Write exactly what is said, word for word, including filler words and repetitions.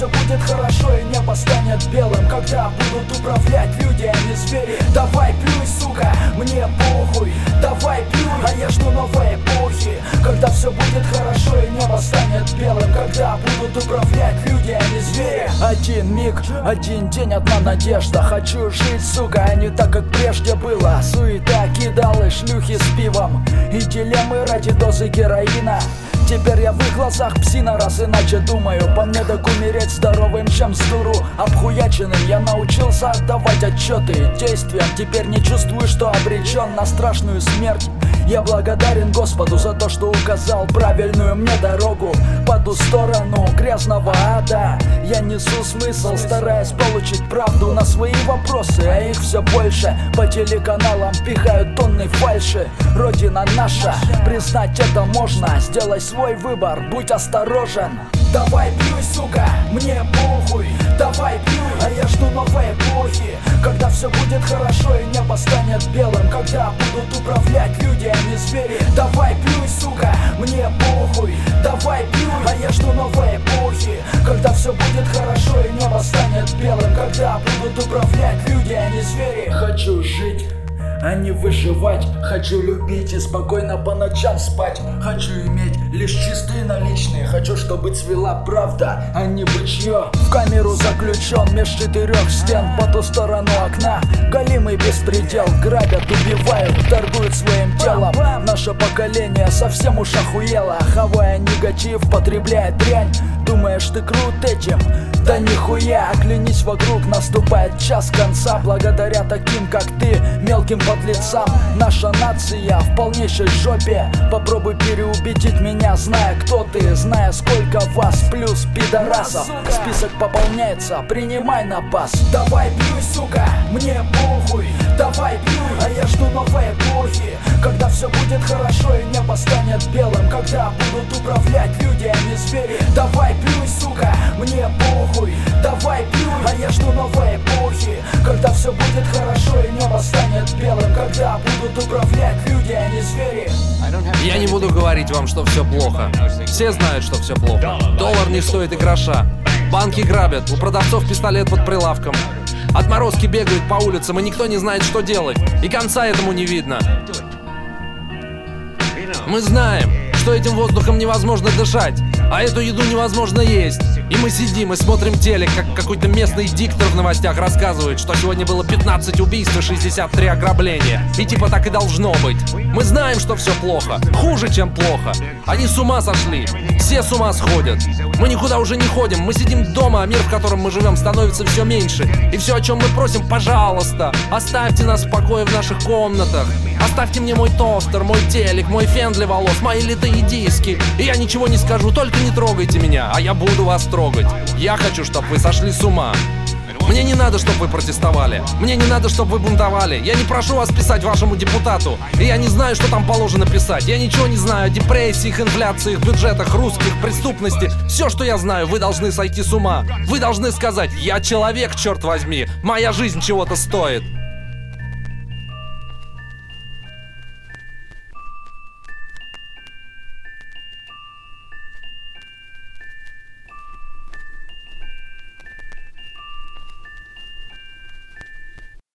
все будет хорошо и небо станет белым, когда будут управлять люди, а не звери. Давай плюй, сука, мне похуй, давай плюй, а я жду новой эпохи, когда все будет хорошо и небо станет белым, когда будут управлять люди, а не звери. Один миг, один день, одна надежда. Хочу жить, сука, а не так, как прежде было. Суета, кидалы, шлюхи с пивом и дилеммы ради дозы героина. Теперь я в их глазах псина, раз иначе думаю. По мне так умереть здоровым, чем с дуру обхуяченным. Я научился отдавать отчеты действиям. Теперь не чувствую, что обречен на страшную смерть. Я благодарен Господу за то, что указал правильную мне дорогу по ту сторону грязного ада. Я несу смысл, стараясь получить правду на свои вопросы, а их все больше. По телеканалам пихают тонны фальши. Родина наша, признать это можно. Сделай свой выбор, будь осторожен. Давай плюй, сука, мне похуй, давай плюй, а я жду новой эпохи, когда все будет хорошо и небо станет белым, когда будут управлять люди, а не звери. Давай плюй, сука, мне похуй, давай плюй, а я жду новой эпохи, когда все будет хорошо и небо станет белым, когда будут управлять люди, а не звери. Хочу жить, а не выживать. Хочу любить и спокойно по ночам спать. Хочу иметь лишь чистые наличные. Хочу, чтобы цвела правда, а не бычье. В камеру заключен меж четырех стен. По ту сторону окна голимый беспредел. Грабят, убивают, торгуют своим телом. Наше поколение совсем уж охуело. Хавая негатив, потребляет дрянь. Думаешь, ты крут этим? Да нихуя, оглянись вокруг, наступает час конца. Благодаря таким, как ты, мелким подлецам, наша нация в полнейшей жопе. Попробуй переубедить меня, зная, кто ты, зная, сколько вас, плюс пидорасов. Список пополняется, принимай на пас. Давай плюй, сука, мне похуй, давай плюй, а я жду новой эпохи, когда все будет хорошо и небо станет белым, когда будут управлять люди, а не звери. Давай плюй, сука, мне похуй, давай плюй, а я жду новой эпохи, когда все будет хорошо и небо станет белым, когда будут управлять люди, а не звери. Я не буду говорить вам, что все плохо. Все знают, что все плохо. Доллар не стоит и гроша. Банки грабят, у продавцов пистолет под прилавком. Отморозки бегают по улицам, и никто не знает, что делать. И конца этому не видно. Мы знаем, что этим воздухом невозможно дышать, а эту еду невозможно есть. И мы сидим и смотрим телек, как какой-то местный диктор в новостях рассказывает, что сегодня было пятнадцать убийств и шестьдесят три ограбления. И типа так и должно быть. Мы знаем, что все плохо, хуже, чем плохо. Они с ума сошли, все с ума сходят. Мы никуда уже не ходим, мы сидим дома, а мир, в котором мы живем, становится все меньше. И все, о чем мы просим, пожалуйста, оставьте нас в покое в наших комнатах. Оставьте мне мой тостер, мой телек, мой фен для волос, мои литые диски. И я ничего не скажу, только не трогайте меня, а я буду вас трогать. Я хочу, чтобы вы сошли с ума. Мне не надо, чтобы вы протестовали. Мне не надо, чтобы вы бунтовали. Я не прошу вас писать вашему депутату. И я не знаю, что там положено писать. Я ничего не знаю о депрессиях, инфляциях, бюджетах, русских, преступности. Все, что я знаю, вы должны сойти с ума. Вы должны сказать: я человек, черт возьми. Моя жизнь чего-то стоит.